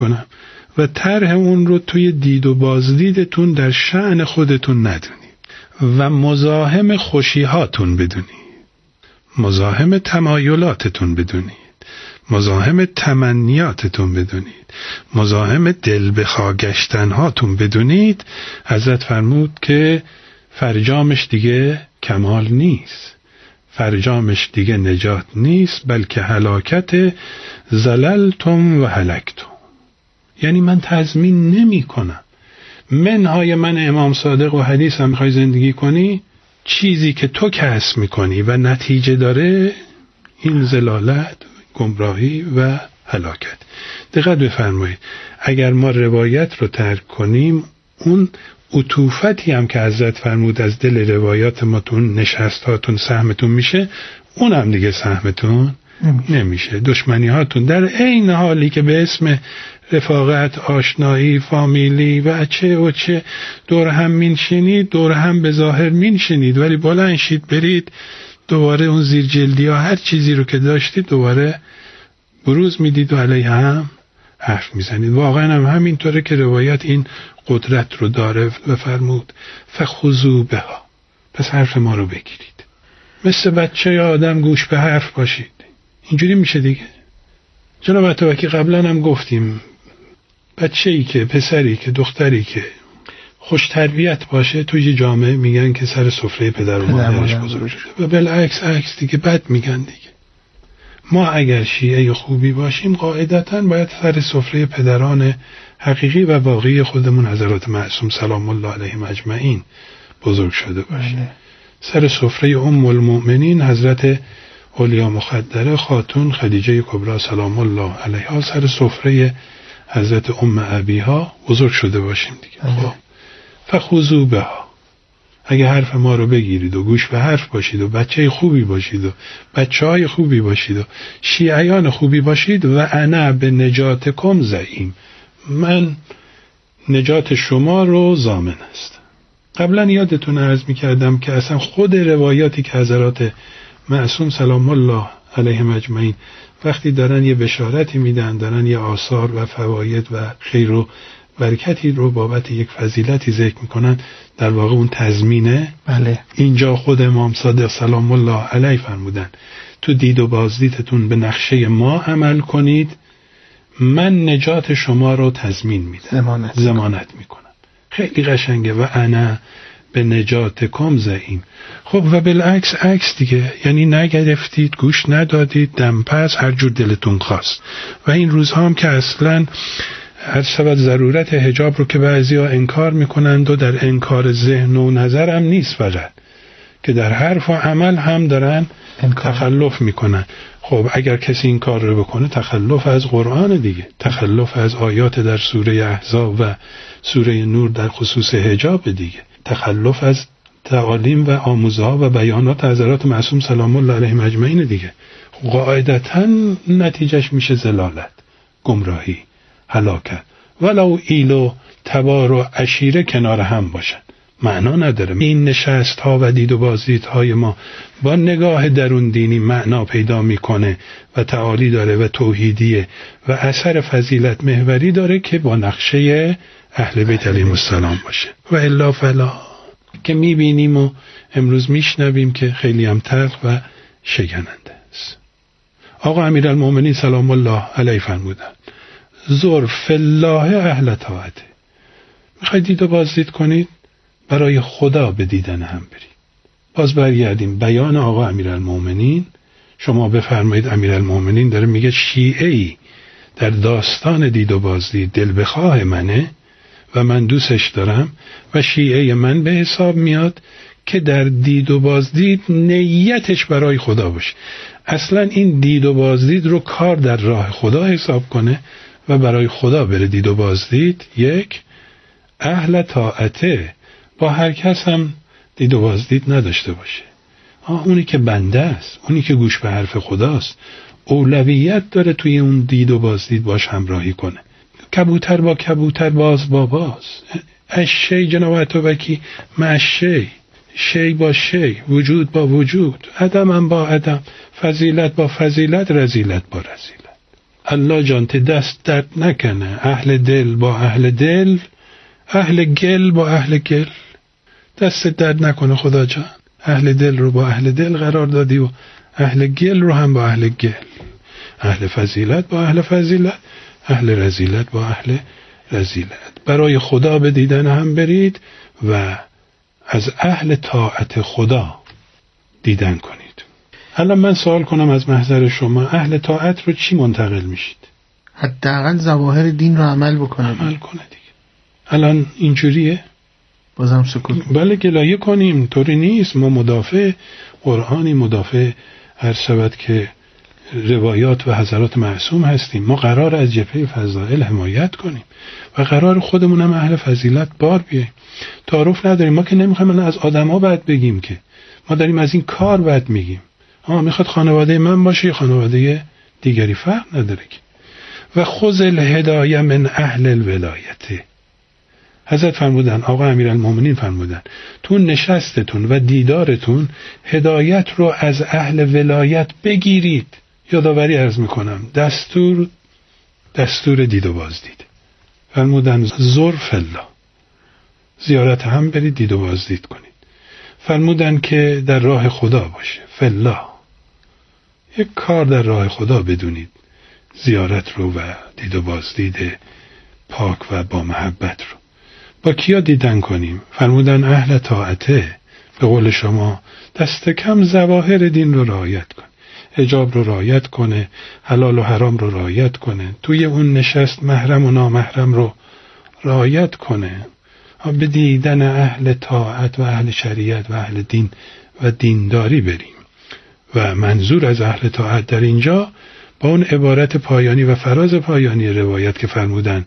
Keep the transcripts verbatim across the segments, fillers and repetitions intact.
کنم و طرح اون رو توی دید و بازدیدتون در شأن خودتون ندونید و مزاحم خوشیهاتون بدونید، مزاحم تمایلاتتون بدونید، مزاحم تمنیاتتون بدونید، مزاحم دل بخواه گشتنهاتون بدونید. حضرت فرمود که فرجامش دیگه کمال نیست، فرجامش دیگه نجات نیست، بلکه هلاکت زللتم و هلکتم. یعنی من تضمین نمی کنم منهای من امام صادق و حدیث هم میخوای زندگی کنی، چیزی که تو کسب میکنی و نتیجه داره این زلالت، گمراهی و هلاکت. دقت بفرمایید، اگر ما روایت رو ترک کنیم، اون عطوفتی هم که حضرت فرمود از دل روایات ما تون نشستاتون سهمتون میشه، اون هم دیگه سهمتون نمیشه, نمیشه. دشمنی هاتون در عین حالی که به اسم رفاقت، آشنایی، فامیلی و چه و چه دور هم مینشینید، دور هم به ظاهر مینشینید، ولی بلند شید برید دوباره اون زیر جلدی ها هر چیزی رو که داشتید دوباره بروز میدید و علیه هم حرف میزنید. واقعا هم همینطوره که روایت این قدرت رو داره و فرمود فخذوا بها، پس حرف ما رو بگیرید، مثل بچه یا آدم گوش به حرف باشید. اینجوری میشه دیگه. جناب اتابکی قبلا هم گفتیم بچه‌ای که، پسری که، دختری که خوش تربیت باشه توی جامعه میگن که سر سفره پدر و مادرش بزرگ شده و بالعکس عکس دیگه بد میگن دیگه. ما اگر شیعه خوبی باشیم قاعدتاً باید سر سفره پدران حقیقی و واقعی خودمون حضرات معصوم سلام الله علیهم اجمعین بزرگ شده باشیم. سر سفره ام المؤمنین حضرت اولیا مخدره خاتون خدیجه کبری سلام الله علیها سر سفره حضرت ام ابیها بزرگ شده باشیم دیگه. خب فخذوا بها، اگه حرف ما رو بگیرید و گوش به حرف باشید و بچه خوبی باشید و بچه های خوبی باشید و شیعیان خوبی باشید و انا به نجاتکم زعیم، من نجات شما رو ضامن است. قبلا یادتون عرض می کردم که اصلا خود روایاتی که حضرات معصوم سلام الله علیهم اجمعین وقتی دارن یه بشارتی میدن، دارن یه آثار و فواید و خیر و برکتی رو بابت یک فضیلتی ذکر میکنن، در واقع اون تضمینه. بله. اینجا خود امام صادق سلام الله علیه فرمودن تو دید و بازدیدتون به نقشه ما عمل کنید، من نجات شما رو تضمین میدم، ضمانت ضمانت میکنم. خیلی قشنگه. و انا به نجاتکم زعیم. خب و بالعکس عکس دیگه، یعنی نگرفتید، گوش ندادید، دم پس هر جور دلتون خواست. و این روزها هم که اصلاً هر شود ضرورت حجاب رو که بعضیا انکار میکنند و در انکار ذهن و نظر هم نیست، فقط که در حرف و عمل هم دارن انکار. تخلف میکنن. خب اگر کسی این کار رو بکنه تخلف از قرآن دیگه، تخلف از آیات در سوره احزاب و سوره نور در خصوص حجاب دیگه، تخلف از تعالیم و آموزها و بیانات حضرات معصوم سلام الله علیهم اجمعین دیگه. قاعدتاً نتیجهش میشه زلالت، گمراهی، هلاکت. ولو ایل و تبار و عشیره کنار هم باشن معنا نداره. این نشست ها و دید و بازدید های ما با نگاه درون دینی معنا پیدا میکنه و تعالی داره و توحیدیه و اثر فضیلت محوری داره که با نقشه اهل بیت علیهم السلام باشه. و الا فلا که میبینیم و امروز میشنویم که خیلی هم تلخ و شکننده است. آقا امیرالمومنین سلام الله علیه فرمودن زر فی الله اهل طاعته. میخواید دید و بازدید کنید، برای خدا به دیدن هم برید. باز برگردیم بیان آقا امیرالمومنین. شما بفرمایید امیرالمومنین داره میگه شیعه‌ای در داستان دید و بازدید دل بخواه منه و من دوستش دارم و شیعه من به حساب میاد که در دید و بازدید نیتش برای خدا باشه. اصلا این دید و بازدید رو کار در راه خدا حساب کنه و برای خدا بره دید و بازدید. یک، اهل طاعته، با هر کس هم دید و بازدید نداشته باشه. آه اونی که بنده است، اونی که گوش به حرف خداست، اولویت داره توی اون دید و بازدید باش همراهی کنه. کبوتر با کبوتر، باز با باز. اشی جناب اتابکی معشی، شی با شی، وجود با وجود، عدم هم با عدم، فضیلت با فضیلت، رذیلت با رذیلت. الله جان ته دست درد نکنه، اهل دل با اهل دل، اهل گل با اهل گل. دست درد نکنه خدا جان، اهل دل رو با اهل دل قرار دادی و اهل گل رو هم با اهل گل. اهل فضیلت با اهل فضیلت، اهل رذیلت با اهل رذیلت. برای خدا به دیدن هم برید و از اهل طاعت خدا دیدن کنید. الان من سوال کنم از محضر شما، اهل طاعت رو چی منتقل میشید؟ حداقل ظواهر دین رو عمل بکنه. عمل کنه دیگه. الان اینجوریه؟ بازم سکوت. بله گلایه کنیم، طوری نیست. ما مدافع قرآنی، مدافع هر شود که روایات و حضرات معصوم هستیم. ما قرار از جبهه فضائل حمایت کنیم و قرار خودمون هم اهل فضیلت بار بیاییم. تعارف نداریم. ما که نمیخوایم از آدما بد بگیم، که ما داریم از این کار بد میگیم. اما میخواد خانواده من باشه یا خانواده دیگری، فرق نداره که. و خذ الهدایه من اهل الولایته. حضرت فرمودن، آقا امیرالمومنین فرمودن، تو نشستتون و دیدارتون هدایت رو از اهل ولایت بگیرید. یادآوری عرض میکنم، دستور دستور دید و بازدید. فرمودن زر فالله، زیارت هم برید، دید و بازدید کنید. فرمودن که در راه خدا باشه، فالله، یک کار در راه خدا بدونید، زیارت رو و دید و بازدید پاک و با محبت رو. با کیا دیدن کنیم؟ فرمودن اهل طاعته. به قول شما دست کم ظواهر دین رو رعایت کن، حجاب رو رعایت کنه، حلال و حرام رو رعایت کنه، توی اون نشست محرم و نامحرم رو رعایت کنه. به دیدن اهل طاعت و اهل شریعت و اهل دین و دینداری بریم. و منظور از اهل طاعت در اینجا با اون عبارت پایانی و فراز پایانی روایت که فرمودن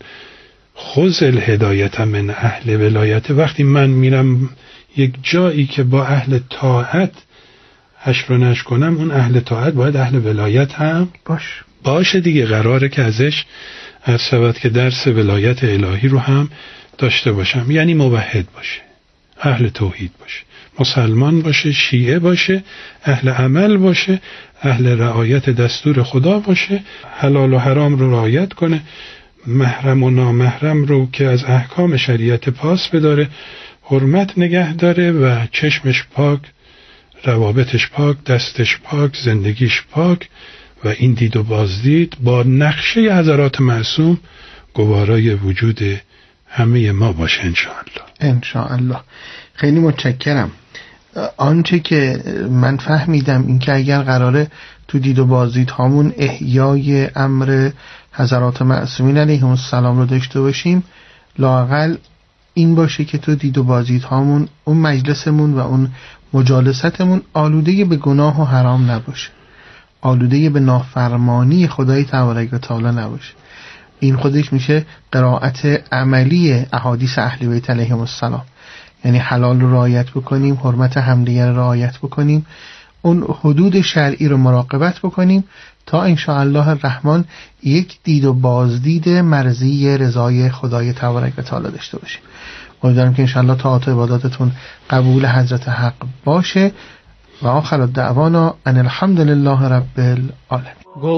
خذ الهدایت من اهل ولایت، وقتی من میرم یک جایی که با اهل طاعت حشر و نشر کنم، اون اهل طاعت باید اهل ولایت هم باش باشه دیگه. قراره که ازش از شود که درس ولایت الهی رو هم داشته باشم. یعنی موحد باشه، اهل توحید باشه، مسلمان باشه، شیعه باشه، اهل عمل باشه، اهل رعایت دستور خدا باشه، حلال و حرام رو رعایت کنه، محرم و نامحرم رو که از احکام شریعت پاس بداره، حرمت نگه داره و چشمش پاک، روابطش پاک، دستش پاک، زندگیش پاک. و این دید و بازدید با نقشه حضرات معصوم گوارای وجود همه ما باشه انشاءالله. انشاءالله. خیلی متشکرم. آنچه که من فهمیدم این که اگر قراره تو دید و بازدید هامون احیای امر حضرات معصومین علیهم السلام رو داشته باشیم، لااقل این باشه که تو دید و بازدید هامون، اون مجلسمون و اون مجالستمون آلوده به گناه و حرام نباشه، آلوده به نافرمانی خدای تبارک و تعالی نباشه. این خودش میشه قرائت عملی احادیث اهل بیت علیهم السلام. یعنی حلال رو رعایت بکنیم، حرمت همدیگر رو رعایت بکنیم، اون حدود شرعی رو مراقبت بکنیم تا انشاءالله الرحمن یک دید و بازدید مرضی رضای خدای تبارک و تعالی داشته باشیم. امیدوارم که انشاءالله طاعات و عباداتتون قبول حضرت حق باشه. و آخر دعوانا ان الحمد لله رب العالمین.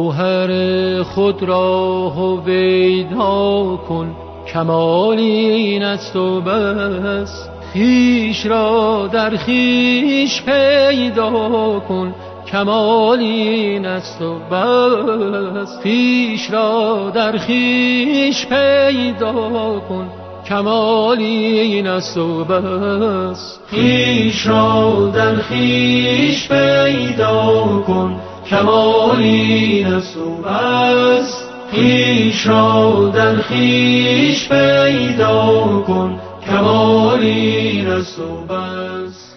گوهر خود را هویدا کن، کمال این است و بس. خویش را در خویش پیدا کن، کمال این است و بس. خویش را در خویش پیدا کن، کمال این است و بس. خویش را در خویش پیدا کن، کمال این است و بس. خویش را در خویش پیدا کن، کمال این است و بس.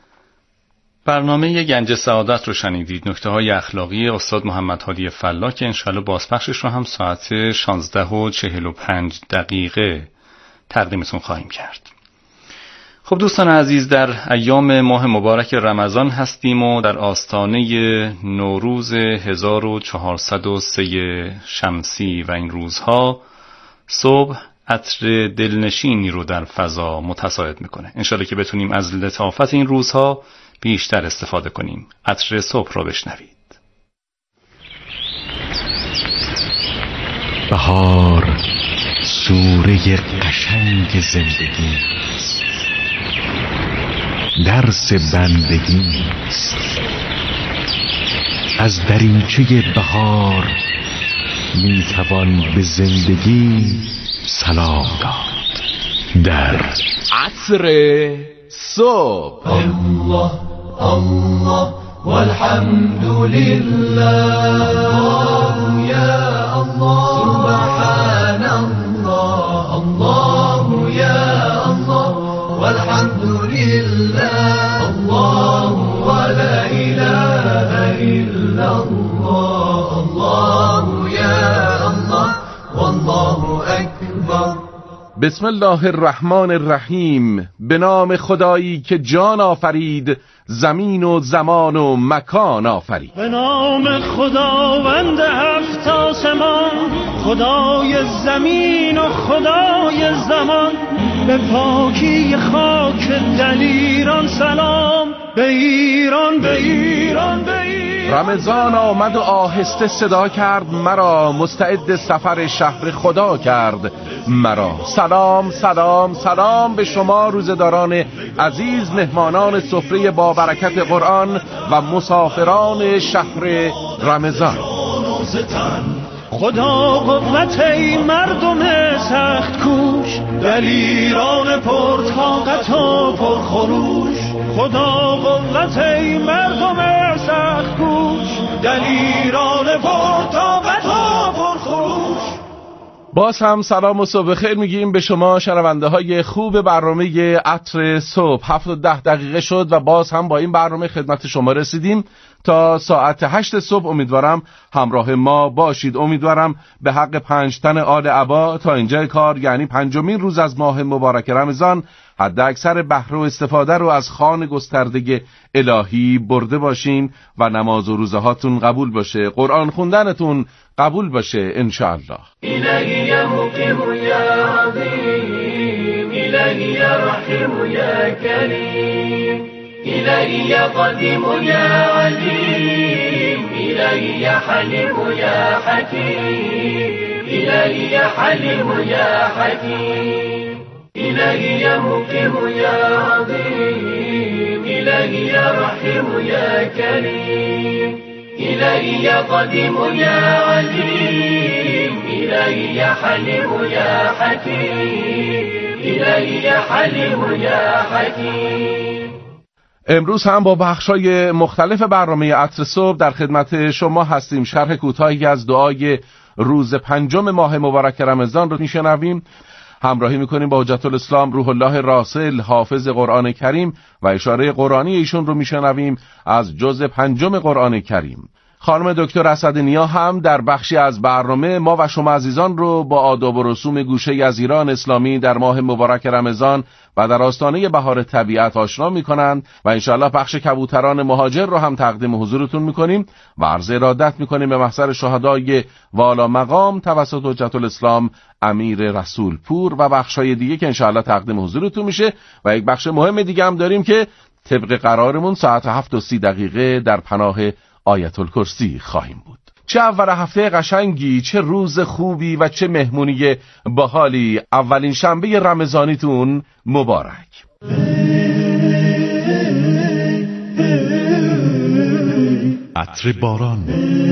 برنامه گنج سعادت رو شنیدید. نکته های اخلاقی استاد محمد هادی فلاح که انشاءالله بازپخشش رو هم ساعت شانزده و چهل و پنج دقیقه تقدیمتون خواهیم کرد. خب دوستان عزیز، در ایام ماه مبارک رمضان هستیم و در آستانه نوروز هزار و چهارصد و سه شمسی و این روزها صبح عطر دلنشینی رو در فضا متصاعد میکنه. انشالله که بتونیم از لطافت این روزها بیشتر استفاده کنیم. عطر صبح رو بشنوید. بهار سوره قشنگ زندگی است، درس بندگی است. از دریچه بهار میتوان به زندگی سلام داد. در عصر صبح. الله الله والحمد لله یا الله سبحان الله الله یا الله والحمد لله الله ولا اله الا الله الله یا الله والله اکبر. بسم الله الرحمن الرحیم. به نام خدایی که جان آفرید، زمین و زمان و مکان آفرید. به نام خداوند هفت آسمان، خدای زمین و خدای زمان. به پاکی خاک دلیران سلام، به ایران به ایران به ایران. رمضان آمد و آهسته صدا کرد مرا، مستعد سفر شهر خدا کرد مرا. سلام سلام سلام به شما روزداران عزیز، مهمانان سفره با برکت قرآن و مسافران شهر رمضان. خدا قوت ای مردم سخت کوش، دلیران پرطاقت و پرخروش. خدا قوت ای مردم سخت کوش، دلیران پرطاقت و پرخروش. باز هم سلام و صبح خیر میگیم به شما شنونده های خوب برنامه عطر صبح. هفت و ده دقیقه شد و باز هم با این برنامه خدمت شما رسیدیم تا ساعت هشت صبح. امیدوارم همراه ما باشید. امیدوارم به حق پنج تن آل عبا تا اینجا کار، یعنی پنجمین روز از ماه مبارک رمضان، حد اکثر بهره و استفاده رو از خوان گسترده الهی برده باشین و نماز و روزه هاتون قبول باشه، قرآن خوندنتون قبول باشه انشاءالله. إلهي يا مقيم يا عظيم، إلهي يا رحيم يا كريم، إلهي يا قديم يا عليم، إلهي يا حليم يا حكيم، إلهي يا حليم يا حكيم، إلهي يا مقيم يا عظيم، إلهي يا رحيم يا كريم، إلهي يا قديم يا عليم، إلهي يا حليم يا حكيم، إلهي يا حليم يا حكيم. امروز هم با بخشای مختلف برنامه عطر صبح در خدمت شما هستیم. شرح کوتاهی از دعای روز پنجم ماه مبارک رمضان رو میشنویم. همراهی میکنیم با حجت الاسلام روح الله راسل، حافظ قرآن کریم، و اشاره قرآنی ایشون رو میشنویم از جزء پنجم قرآن کریم. خانم دکتر اسدنیا هم در بخشی از برنامه ما و شما عزیزان رو با آداب و رسوم گوشه از ایران اسلامی در ماه مبارک رمضان و در آستانه بهار طبیعت آشنا میکنند و انشاءالله بخش کبوتران مهاجر رو هم تقدیم حضورتون میکنیم و عرض ارادت میکنیم به محضر شهدای والا مقام توسط حجت الاسلام امیر رسول پور و بخشای دیگه که انشاءالله تقدیم حضورتون میشه. و یک بخش مهم دیگه هم داریم که طبق قرارمون ساعت هفت و سی دقیقه در پناه آیت الکرسی خواهیم بود. چه اول هفته قشنگی، چه روز خوبی و چه مهمونی باحالی. اولین شنبه رمضانیتون مبارک. عطر باران،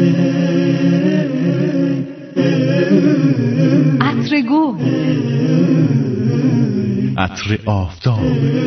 عطر گل، عطر آفتاب،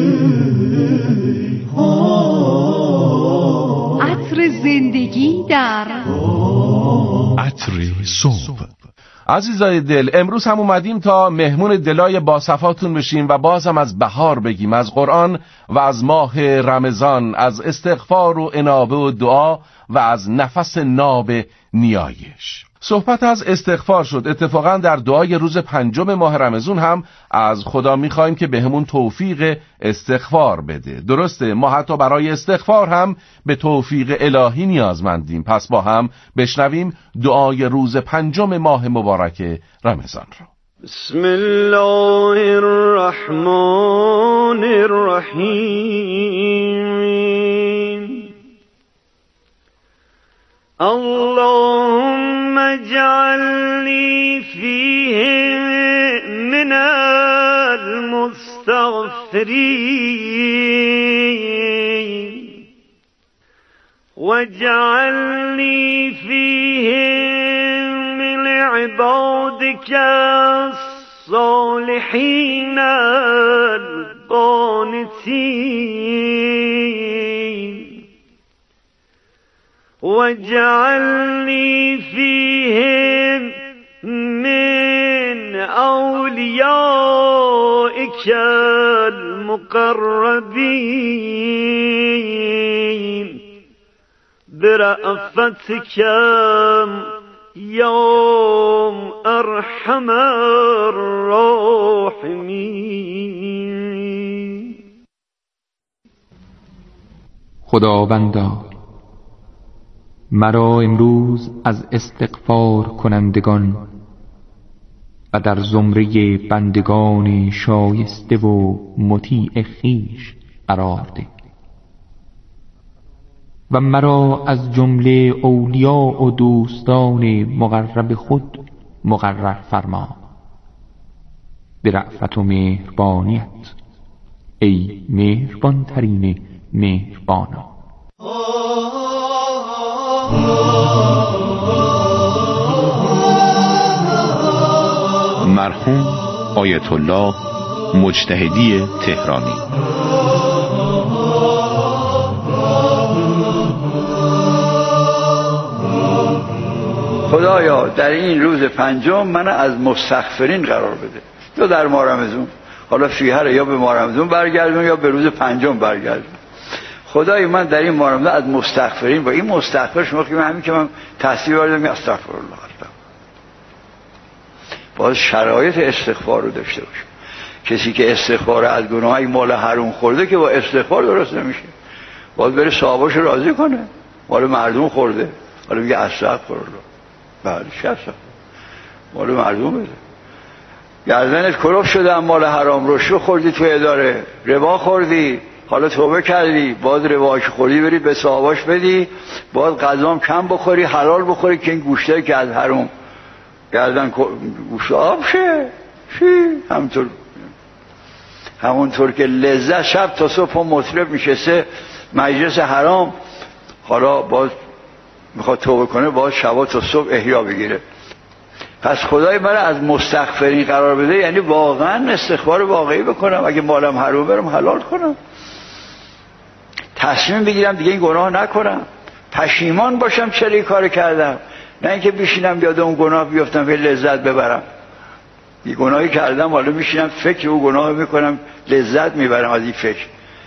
عطر زندگی در عطر صبح. عزیزای دل، امروز هم اومدیم تا مهمون دلای باصفاتون بشیم و باز هم از بهار بگیم، از قرآن و از ماه رمضان، از استغفار و انابه و دعا و از نفس ناب نیایش. صحبت از استغفار شد. اتفاقا در دعای روز پنجم ماه رمضان هم از خدا میخوایم که بهمون توفیق استغفار بده. درسته، ما حتی برای استغفار هم به توفیق الهی نیازمندیم. پس با هم بشنویم دعای روز پنجم ماه مبارک رمضان رو. بسم الله الرحمن الرحیم. اللهم واجعلني فيه من المستغفرين واجعلني فيه من عبادك الصالحين القانتين واجعلني فيهم من أوليائك المقربين برأفتك يا أرحم الراحمين. خداوندا مرا امروز از استغفار کنندگان و در زمره بندگان شایسته و مطیع خویش قرار ده و مرا از جمله اولیاء و دوستان مقرب خود مقرر فرما به رأفت و مهربانیت ای مهربان ترین مهربانا. مرحوم آیت الله مجتهدی تهرانی. خدایا در این روز پنجم من از مستغفرین قرار بده، یا در ماه رمضان، حالا فیهر یا به ماه رمضان برگردون یا به روز پنجم برگردون. خدای من در این ماه رمضان از مستغفرین، با این مستغفر شما که همین که من تصویر بردم استغفر الله، باز شرایط استغفار رو داشته باشه. کسی که استغفار از گناهی مال حرام خورده که با استغفار درست نمیشه، باز بره صاحبش راضی کنه، مال مردم خورده حالا میگه استغفر الله. بله چه استغفر، مال مردم بده. گردنت کلوف شده مال حرام رو شو خوردی تو اداره، ربا خوردی، حالا توبه کردی، باز رباش خوردی بری به صاحبش بدی، باز غذام کم بخوری، حلال بخوری که این گوشته که از حرام گردن گوشت آب شه چی؟ همونطور همونطور که لذت شب تا صبح و مطرب میشسته مجلس حرام، حالا باز میخواد توبه کنه، باز شبا تا صبح احیا بگیره. پس خدای من از مستغفرین قرار بده، یعنی واقعا استغفار واقعی بکنم، اگه مالم حرام برم حلال کنم، تصمیم بگیرم دیگه این گناه نکنم، پشیمان باشم چرا این کار کردم، نه اینکه بشینم یاد اون گناه بیفتم و لذت ببرم. یه گناهی کردم حالا میشینم فکر اون گناه میکنم لذت میبرم از این فکر.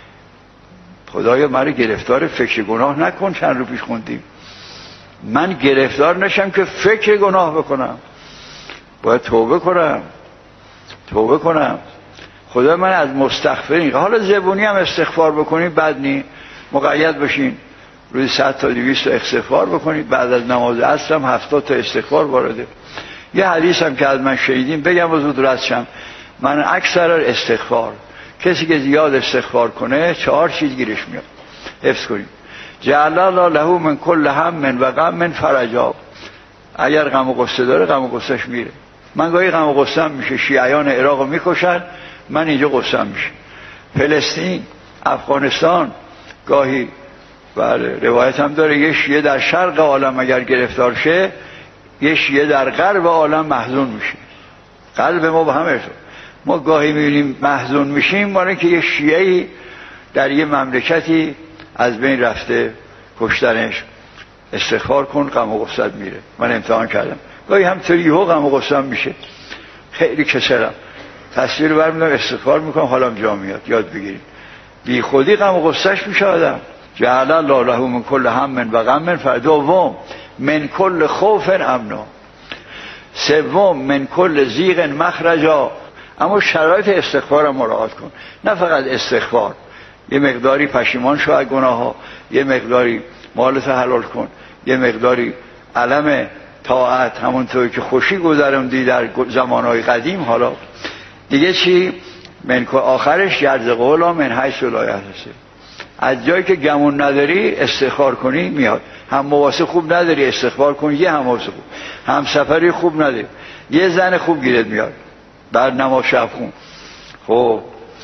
خدایا من گرفتار فکر گناه نکن. چند رو پیش خوندیم من گرفتار نشم که فکر گناه بکنم، باید توبه کنم توبه کنم. خدا من از مستغفرین. حالا زبونی هم استغفار بکنین بد نی، مقید باشین روی صد تا دویست تا استغفار بکنید، بعد از نماز عصر هم هفتاد تا استغفار وارده. یه حدیث هم که از من شنیدیم بگم و زود رد شم. من اکثر استغفار، کسی که زیاد استغفار کنه چهار چیز گیرش میاد، حفظ کنیم. جعل الله له من کل هم و غم فرجا. اگر غم و غصه داره غم و غصهش میره. من گاهی غم و غصه میشه، شیعیان عراق رو میکشن، من اینجا غصه میشه. فلسطین، افغانستان، گاهی بله روایت هم داره یه شیعه در شرق عالم اگر گرفتار شه، یه شیعه در غرب عالم محزون میشه. قلب ما با همه ما گاهی میبینیم محزون میشیم، ما که یه شیعه‌ای در یه مملکتی از بین رفته کشتنش، استغفار کن غم و غصت میره. من امتحان کردم گاهی همطوری یهو غم و غصت میشه، خیلی کسلم، تصویر برمیدارم استغفار میکنم حالم جا میاد. یاد بگیریم بی خودی غم و غصهش میشه آدم. جعل الله له من کل هم و غم فردوم من کل خوف امنا. سوم من کل ضیق مخرجا. اما شرایط استغفار هم مراعات کن، نه فقط استغفار، یه مقداری پشیمان شو از گناه ها، یه مقداری مالت حلال کن، یه مقداری علم طاعت، همونطوری که خوشی گذروندی در زمانهای قدیم. حالا دیگه چی؟ من آخرش جرز قولا من حیث لا یحتسب. از جایی که گمون نداری استخبار کنی میاد. هم مواسه خوب نداری استخبار کنی یه هم مواسه خوب، هم سفری خوب نداری یه زن خوب گیرت میاد بعد نماز شب خون. خب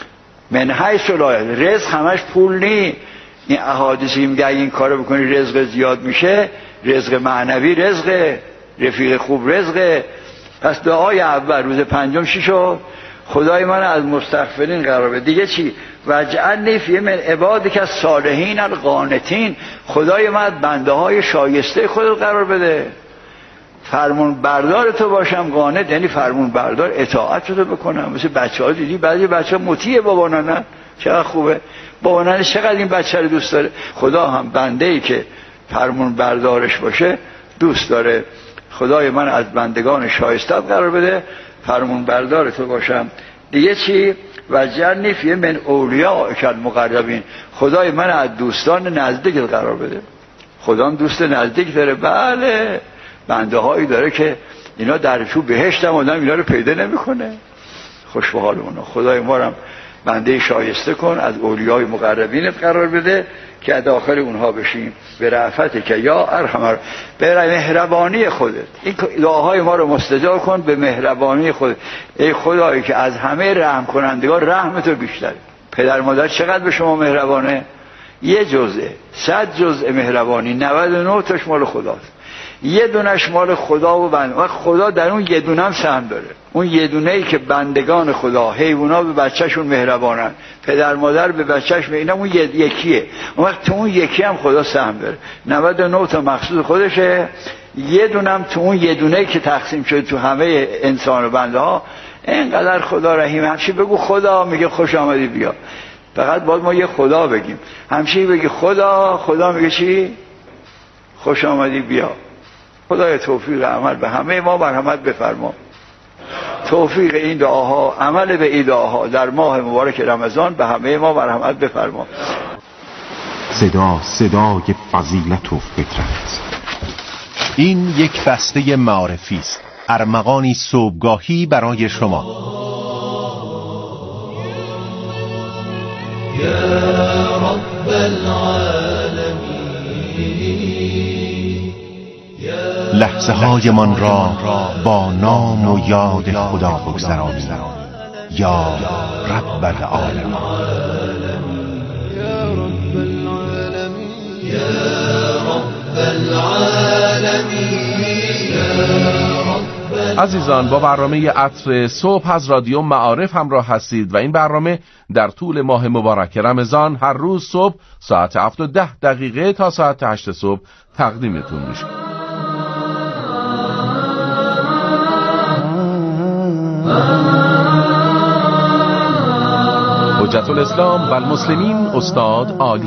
من حیث الایه رزق همش پول نی. این احادیثی میگه این کارو بکنی رزق زیاد میشه، رزق معنوی رزق، رفیق خوب رزق. پس دعای اول روز پنجم چی شد؟ خدای من از مستغفرین قرار بده. دیگه چی؟ وجعلنی فی من عبادک الصالحین القانتین، خدای من از بنده های شایسته خودت قرار بده، فرمون بردار تو باشم. قانت یعنی فرمون بردار، اطاعت تو بکنم. مثل بچه ها دیدی بعضی بچه ها مطیع بابانا، نه چقدر خوبه بابانا، چقدر این بچه رو دوست داره. خدا هم بنده ای که فرمون بردارش باشه دوست داره. خدای من از بندگان شایسته قرار بده، فرمون بردار تو باشم. دیگه چی؟ وجعلنی فی من اولیاءک المقربین، خدای من از دوستان نزدیک قرار بده. خدا هم دوست نزدیک داره. بله بنده هایی داره که اینا در تو بهشت هم آدم اینا رو پیدا نمیکنه. خوش به حال اونا. خدای ما رو بنده شایسته کن، از اولیای مقربینت قرار بده که داخل اونها بشیم. به رأفت که یا ارحم، به مهربانی خودت این دعاهای ما رو مستجاب کن. به مهربانی خودت ای خدایی که از همه رحم کنندگان رحمت تو بیشتره. پدر مادر چقدر به شما مهربانه؟ یه جزءه صد جزء مهربانی، نود و نه تاش مال خداست. یه دونش مال خدا و بنده. و خدا در اون یه دونه هم سهم داره. اون یه دونه ای که بندگان خدا، حیونا به بچه‌شون مهربانن، پدر مادر به بچه‌ش، اینا اون یکیه. اون وقت تو اون یکی هم خدا سهم داره. نود و نه تا مخصوص خودشه، یه دونه هم تو اون یه دونه ای که تقسیم شده تو همه انسان و بنده ها. اینقدر خدا رحیم. همچی بگو خدا، میگه خوش آمدی بیا. فقط باید ما یه خدا بگیم. همچی بگی خدا، خدا میگه چی؟ خوش آمدی بیا. خدای توفیق عمل به همه ما مرحمت بفرما. توفیق این دعاها، عمل به این دعاها در ماه مبارک رمضان به همه ما مرحمت بفرما. صدا صدای فضیلت و فطرت. این یک بسته معارفی است، ارمغانی صبحگاهی برای شما. یا رب العالمین، لحظه های من را با نام و یاد خدا بگذرانی. یا رب العالمین، عزیزان با برنامه عطر صبح از رادیو معارف همراه هستید و این برنامه در طول ماه مبارک رمضان هر روز صبح ساعت هفت و ده دقیقه تا ساعت هشت صبح تقدیمتون میشه. حجت الاسلام و المسلمین استاد عالی.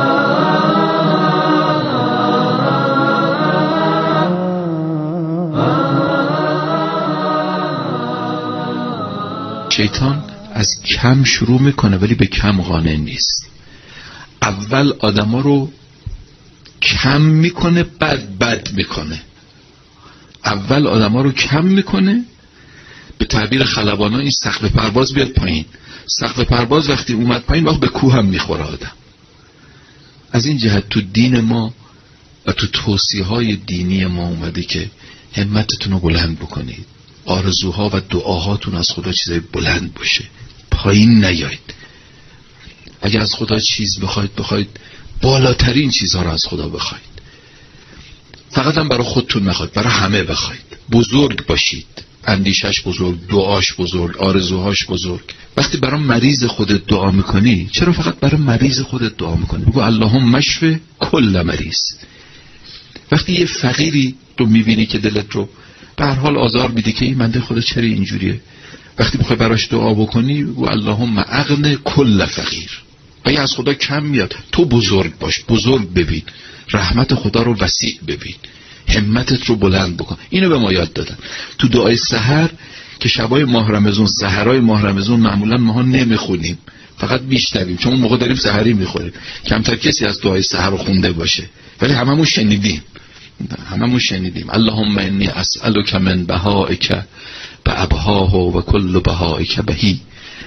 شیطان از کم شروع میکنه ولی به کم قانع نیست. اول آدما رو کم میکنه بعد بد میکنه. اول آدما رو کم میکنه، به تعبیر خلبانا این سقف پرواز بیاد پایین. سقف پرواز وقتی اومد پایین وقت به کوه هم میخوره آدم. از این جهت تو دین ما و تو توصیه های دینی ما اومده که همتتون رو بلند بکنید، آرزوها و دعاهاتون از خدا چیزای بلند باشه، پایین نیایید. اگه از خدا چیز بخواید بخواید بالاترین چیزها رو از خدا بخواید. فقط هم برای خودتون نخواید، برای همه بخواید. بزرگ باشید، اندیشش بزرگ، دعاش بزرگ، آرزوهاش بزرگ. وقتی برای مریض خودت دعا میکنی، چرا فقط برای مریض خودت دعا میکنی؟ بگو اللهم اشف کل مریض. وقتی یه فقیری رو میبینی که دلت رو به هر حال آزار میده که این بنده خدا چرا اینجوریه، وقتی میخوای براش دعا بکنی بگو اللهم اغن کل فقیر. اگه از خدا کم میاد، تو بزرگ باش، بزرگ ببین، رحمت خدا رو وسیع ببین، همتت رو بلند بکن. اینو به ما یاد دادن تو دعای سحر که شبای ماه رمضان، سحرای ماه رمضان معمولا ما نمیخونیم، فقط میشنویم، چون اون موقع داریم سحری میخوریم. کمتر کسی از دعای سحر رو خونده باشه، ولی هممون شنیدیم. هممون شنیدیم اللهم انی اسألک من بهائک بابهاه و کل بهائک بهی.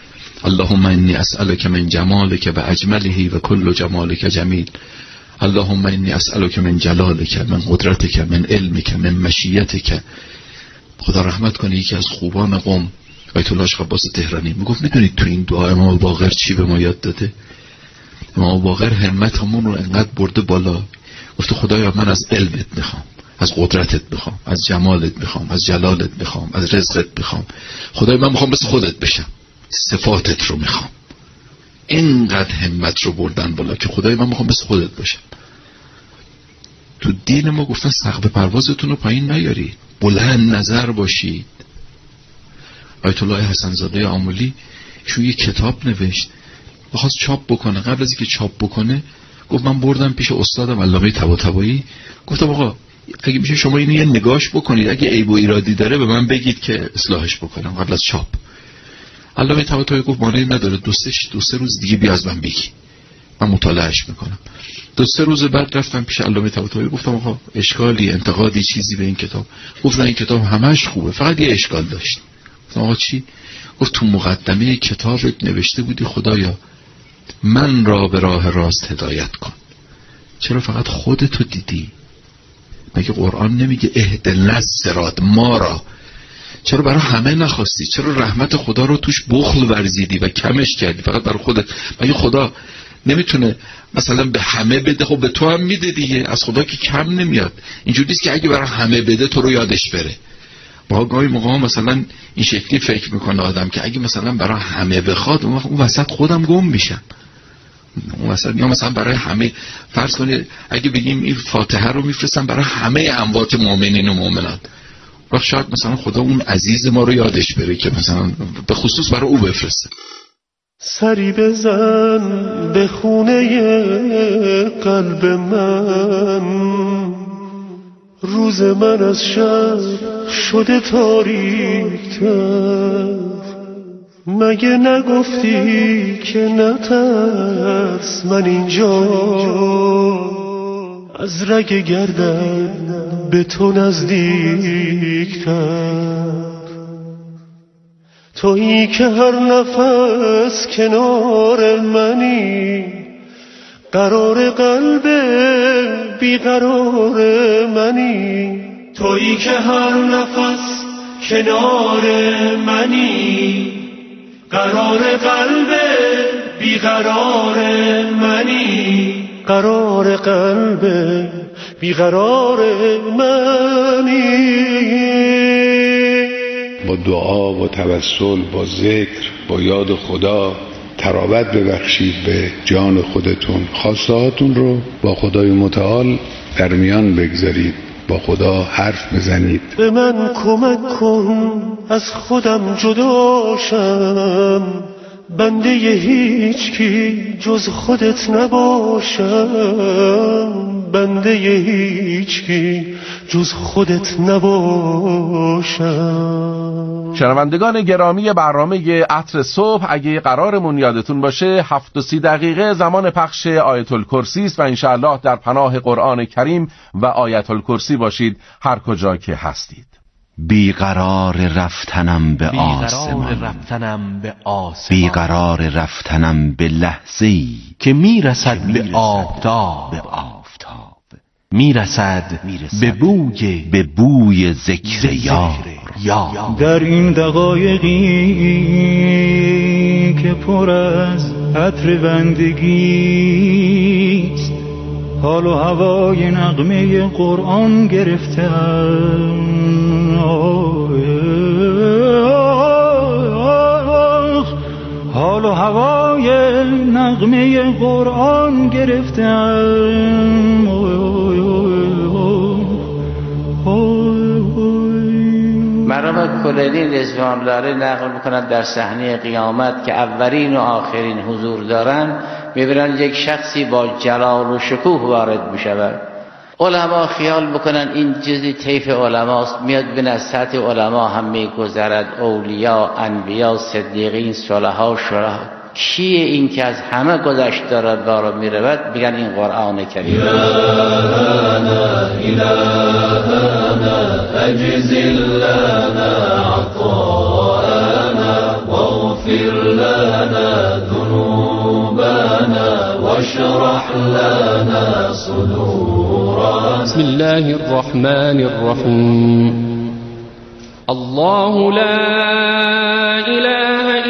اللهم انی اسألک من جمالک و اجمله و کل جمالک جمیل. اللهم انی اسألک من جلالک من قدرتک من علمک من مشیتک. خدا رحمت کنه یکی از خوبان قوم آیت الله شیخ عباس تهرانی میگفت میدونید تو این دعا امام باقر چی به ما یاد داده؟ امام باقر همتمون رو انقدر برده بالا، گفت خدایا من از علمت میخوام، از قدرتت میخوام، از جمالت میخوام، از جلالت میخوام، از رزقت میخوام. خدایا من میخوام مثل خودت بشم، صفاتت رو میخوام. اینقدر همت رو بردن بالا که خدایا من میخوام مثل خودت باشم. تو دین ما گفتن سقف پروازتون رو پایین نیارید، بلند نظر باشید. آیت الله حسن زاده آملی شو یه کتاب نوشت، بخواست چاپ بکنه. قبل از اینکه چاپ بکنه گفت من بردم پیش استادم علامه طباطبایی، گفتم آقا اگه میشه شما اینو یه نگاش بکنید، اگه عیب و ایرادی داره به من بگید که اصلاحش بکنم قبل از چاپ. علامه طباطبایی گفت مانعی نداره، دو سه دو سه روز دیگه بیا از من بگی، من مطالعهش میکنم. دو سه روز بعد رفتم پیش علامه طباطبایی، گفتم آقا اشکالی انتقادی چیزی به این کتاب؟ گفت این کتاب همش خوبه، فقط یه اشکال داشت. گفتم آقا چی؟ گفت تو مقدمه کتابت نوشته بودی خدایا من را به راه راست هدایت کن. چرا فقط خودتو دیدی؟ مگه قرآن نمیگه اهدنا الصراط ما را؟ چرا برای همه نخواستی؟ چرا رحمت خدا رو توش بخل ورزیدی و کمش کردی فقط برای خودت؟ مگه خدا نمیتونه مثلا به همه بده؟ خب به تو هم میده دیگه، از خدا که کم نمیاد. اینجوری نیست که اگه برای همه بده تو رو یادش بره. با گاهی موقع مثلا این شکلی فکر میکنه آدم که اگه مثلا برای همه بخواد اون وسط خودم گم میشم. اون وسط یا مثلا برای همه فرض کنید اگه بگیم این فاتحه رو میفرستم برای همه اموات مؤمنین و مؤمنات، وقت شاید مثلا خدا اون عزیز ما رو یادش بره که مثلا به خصوص برای او بفرسته. سری بزن به خونه قلب من، روز من از شب شده تاریک‌تر. مگه نگفتی که نترس من اینجا از رگ گردن به تو نزدیک‌تر؟ تویی که هر نفس کنار منی، قرار قلب بیقرار منی. تویی که هر نفس کنار منی، قرار قلب بیقرار منی. قرار قلب بیقرار منی. با دعا و توسل، با ذکر، با یاد خدا تراوت ببخشید به جان خودتون. خواسته هاتون رو با خدای متعال در میان بگذارید، با خدا حرف بزنید. به من کمک کن از خودم جداشم، بنده هیچ کی جز خودت نباشم. بنده هیچ کی جز خودت نباشم. شنوندگان گرامی برنامه عطر صبح، اگه قرارمون یادتون باشه هفت و سی دقیقه زمان پخش آیت الکرسی است و انشاءالله در پناه قرآن کریم و آیت الکرسی باشید هر کجا که هستید. بیقرار رفتنم به آسمان، بیقرار رفتنم به لحظه‌ای که میرسد به آفتاب، میرسد به بوی به بوی ذکر یار. در این دقایقی که پر از عطر بندگیست، حال و هوای نغمه قرآن گرفتم. حال و هوای نغمه قرآن گرفتم. مرحوم کلینی رضوان الله علیه نقل میکنند در صحنه قیامت که اولین و آخرین حضور دارن، میبینن یک شخصی با جلال و شکوه وارد میشود. علما خیال میکنن این جزی طیف علماست، میاد بین از سطح علما هم میگذرد، اولیاء، انبیاء، صدیقین، صلحا، شهدا. کیه این که از همه گذشت دارد بارا میرود؟ بگن این قرآن کریم. إلهنا إلهنا أجزل لنا عطاءنا واغفر لنا لنا ذنوبنا واشرح لنا صدورنا. بسم الله الرحمن الرحيم. الله لا إله